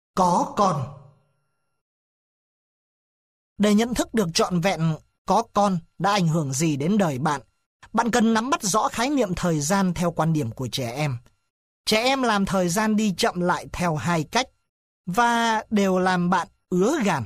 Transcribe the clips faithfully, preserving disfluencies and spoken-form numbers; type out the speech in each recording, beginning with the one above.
Có con. Để nhận thức được trọn vẹn có con đã ảnh hưởng gì đến đời bạn, bạn cần nắm bắt rõ khái niệm thời gian theo quan điểm của trẻ em. Trẻ em làm thời gian đi chậm lại theo hai cách, và đều làm bạn ứa gàn.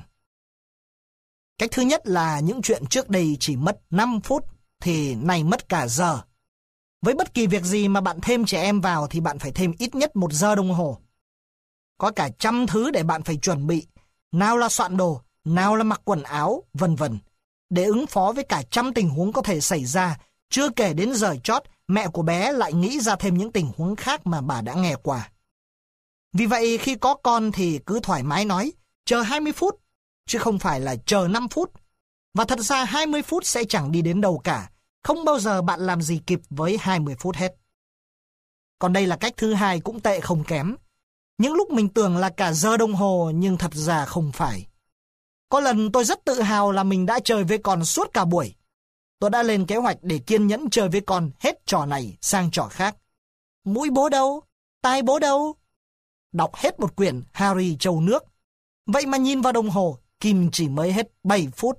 Cách thứ nhất là những chuyện trước đây chỉ mất năm phút, thì nay mất cả giờ. Với bất kỳ việc gì mà bạn thêm trẻ em vào thì bạn phải thêm ít nhất một giờ đồng hồ. Có cả trăm thứ để bạn phải chuẩn bị, nào là soạn đồ, nào là mặc quần áo, vân vân, để ứng phó với cả trăm tình huống có thể xảy ra, chưa kể đến giờ chót, mẹ của bé lại nghĩ ra thêm những tình huống khác mà bà đã nghe qua. Vì vậy khi có con thì cứ thoải mái nói, chờ hai mươi phút, chứ không phải là chờ năm phút. Và thật ra hai mươi phút sẽ chẳng đi đến đâu cả, không bao giờ bạn làm gì kịp với hai mươi phút hết. Còn đây là cách thứ hai cũng tệ không kém. Những lúc mình tưởng là cả giờ đồng hồ nhưng thật ra không phải. Có lần tôi rất tự hào là mình đã chơi với con suốt cả buổi. Tôi đã lên kế hoạch để kiên nhẫn chơi với con hết trò này sang trò khác. Mũi bố đâu? Tai bố đâu? Đọc hết một quyển Harry Châu Nước. Vậy mà nhìn vào đồng hồ, Kim chỉ mới hết bảy phút.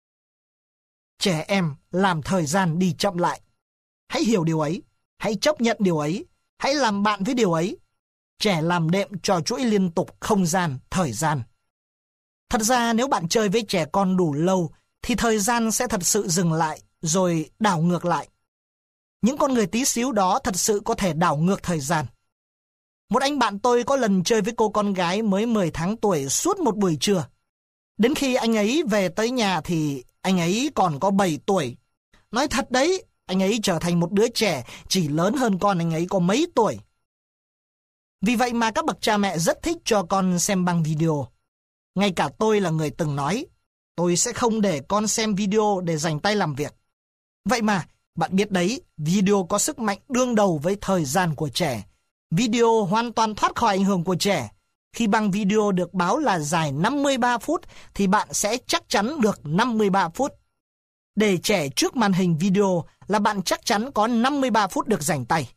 Trẻ em làm thời gian đi chậm lại. Hãy hiểu điều ấy, hãy chấp nhận điều ấy, hãy làm bạn với điều ấy. Trẻ làm đệm cho chuỗi liên tục không gian, thời gian. Thật ra nếu bạn chơi với trẻ con đủ lâu thì thời gian sẽ thật sự dừng lại rồi đảo ngược lại. Những con người tí xíu đó thật sự có thể đảo ngược thời gian. Một anh bạn tôi có lần chơi với cô con gái mới mười tháng tuổi suốt một buổi trưa. Đến khi anh ấy về tới nhà thì anh ấy còn có bảy tuổi. Nói thật đấy, anh ấy trở thành một đứa trẻ chỉ lớn hơn con anh ấy có mấy tuổi. Vì vậy mà các bậc cha mẹ rất thích cho con xem băng video. Ngay cả tôi là người từng nói, tôi sẽ không để con xem video để dành tay làm việc. Vậy mà, bạn biết đấy, video có sức mạnh đương đầu với thời gian của trẻ. Video hoàn toàn thoát khỏi ảnh hưởng của trẻ. Khi băng video được báo là dài năm mươi ba phút, thì bạn sẽ chắc chắn được năm mươi ba phút. Để trẻ trước màn hình video là bạn chắc chắn có năm mươi ba phút được dành tay.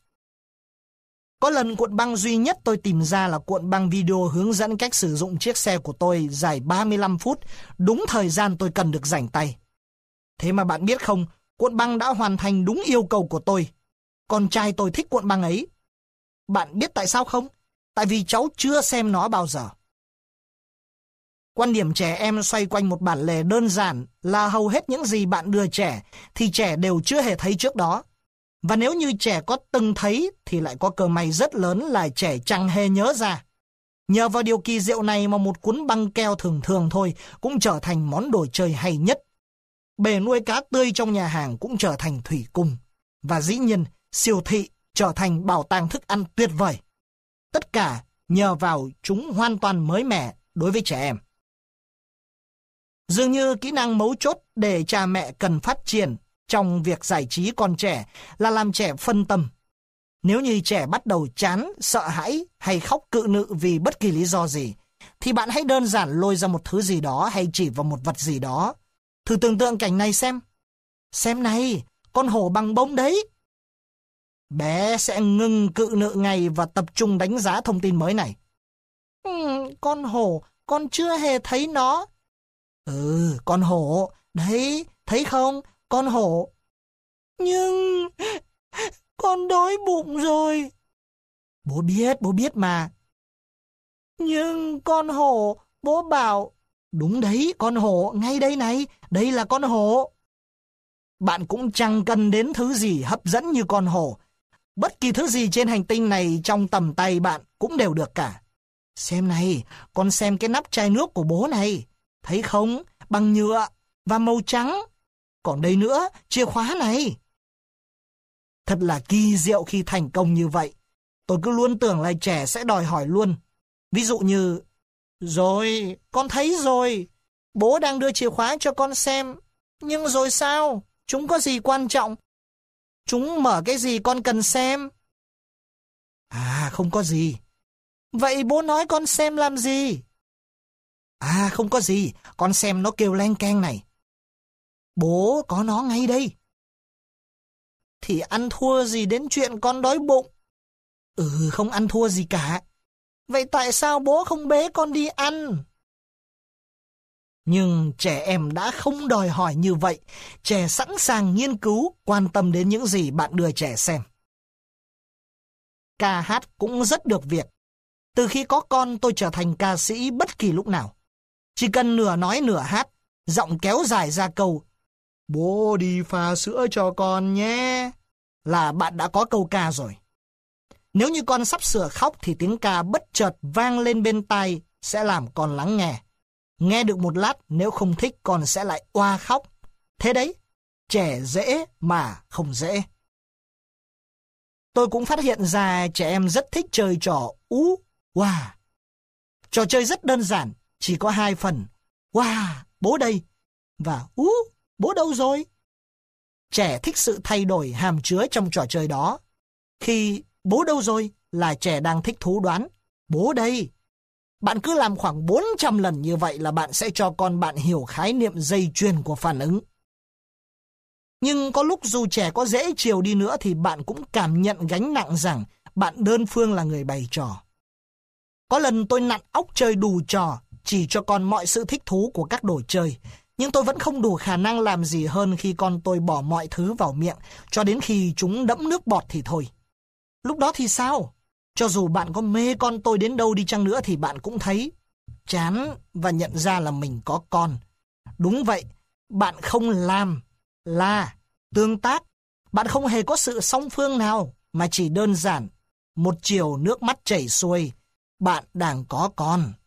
Có lần cuộn băng duy nhất tôi tìm ra là cuộn băng video hướng dẫn cách sử dụng chiếc xe của tôi dài ba mươi lăm phút, đúng thời gian tôi cần được rảnh tay. Thế mà bạn biết không, cuộn băng đã hoàn thành đúng yêu cầu của tôi. Con trai tôi thích cuộn băng ấy. Bạn biết tại sao không? Tại vì cháu chưa xem nó bao giờ. Quan điểm trẻ em xoay quanh một bản lề đơn giản là hầu hết những gì bạn đưa trẻ thì trẻ đều chưa hề thấy trước đó. Và nếu như trẻ có từng thấy thì lại có cơ may rất lớn là trẻ chẳng hề nhớ ra. Nhờ vào điều kỳ diệu này mà một cuốn băng keo thường thường thôi cũng trở thành món đồ chơi hay nhất. Bể nuôi cá tươi trong nhà hàng cũng trở thành thủy cung. Và dĩ nhiên, siêu thị trở thành bảo tàng thức ăn tuyệt vời. Tất cả nhờ vào chúng hoàn toàn mới mẻ đối với trẻ em. Dường như kỹ năng mấu chốt để cha mẹ cần phát triển trong việc giải trí con trẻ là làm trẻ phân tâm. Nếu như trẻ bắt đầu chán, sợ hãi hay khóc cự nự vì bất kỳ lý do gì, thì bạn hãy đơn giản lôi ra một thứ gì đó hay chỉ vào một vật gì đó. Thử tưởng tượng cảnh này xem. Xem này, con hổ bằng bông đấy. Bé sẽ ngừng cự nự ngay và tập trung đánh giá thông tin mới này. Ừ, con hổ, con chưa hề thấy nó. Ừ, con hổ, đấy, thấy không? Con hổ. Nhưng con đói bụng rồi. Bố biết, bố biết mà. Nhưng con hổ, bố bảo. Đúng đấy, con hổ, ngay đây này, đây là con hổ. Bạn cũng chẳng cần đến thứ gì hấp dẫn như con hổ. Bất kỳ thứ gì trên hành tinh này trong tầm tay bạn cũng đều được cả. Xem này, con xem cái nắp chai nước của bố này. Thấy không? Bằng nhựa và màu trắng. Còn đây nữa, chìa khóa này. Thật là kỳ diệu khi thành công như vậy. Tôi cứ luôn tưởng là trẻ sẽ đòi hỏi luôn. Ví dụ như, rồi, con thấy rồi. Bố đang đưa chìa khóa cho con xem. Nhưng rồi sao? Chúng có gì quan trọng? Chúng mở cái gì con cần xem? À, không có gì. Vậy bố nói con xem làm gì? À, không có gì. Con xem nó kêu leng keng này. Bố có nó ngay đây. Thì ăn thua gì đến chuyện con đói bụng? Ừ, không ăn thua gì cả. vậy tại sao bố không bế con đi ăn? Nhưng trẻ em đã không đòi hỏi như vậy. Trẻ sẵn sàng nghiên cứu, quan tâm đến những gì bạn đưa trẻ xem. Ca hát cũng rất được việc. Từ khi có con tôi trở thành ca sĩ bất kỳ lúc nào. Chỉ cần nửa nói nửa hát, giọng kéo dài ra câu "Bố đi pha sữa cho con nhé" là bạn đã có câu ca rồi. Nếu như con sắp sửa khóc thì tiếng ca bất chợt vang lên bên tai sẽ làm con lắng nghe. Nghe được một lát, nếu không thích con sẽ lại oa khóc. Thế đấy, trẻ dễ mà không dễ. Tôi cũng phát hiện ra trẻ em rất thích chơi trò ú, wow. Trò chơi rất đơn giản, chỉ có hai phần. Wow, bố đây. Và ú, bố đâu rồi? Trẻ thích sự thay đổi hàm chứa trong trò chơi đó. Khi bố đâu rồi là trẻ đang thích thú đoán. Bố đây. Bạn cứ làm khoảng bốn trăm lần như vậy là bạn sẽ cho con bạn hiểu khái niệm dây chuyền của phản ứng. Nhưng có lúc dù trẻ có dễ chiều đi nữa thì bạn cũng cảm nhận gánh nặng rằng bạn đơn phương là người bày trò. Có lần tôi nặn óc chơi đủ trò, chỉ cho con mọi sự thích thú của các đồ chơi. Nhưng tôi vẫn không đủ khả năng làm gì hơn khi con tôi bỏ mọi thứ vào miệng, cho đến khi chúng đẫm nước bọt thì thôi. Lúc đó thì sao? Cho dù bạn có mê con tôi đến đâu đi chăng nữa thì bạn cũng thấy chán và nhận ra là mình có con. Đúng vậy, bạn không làm, là, tương tác. Bạn không hề có sự song phương nào, mà chỉ đơn giản, một chiều nước mắt chảy xuôi, bạn đang có con.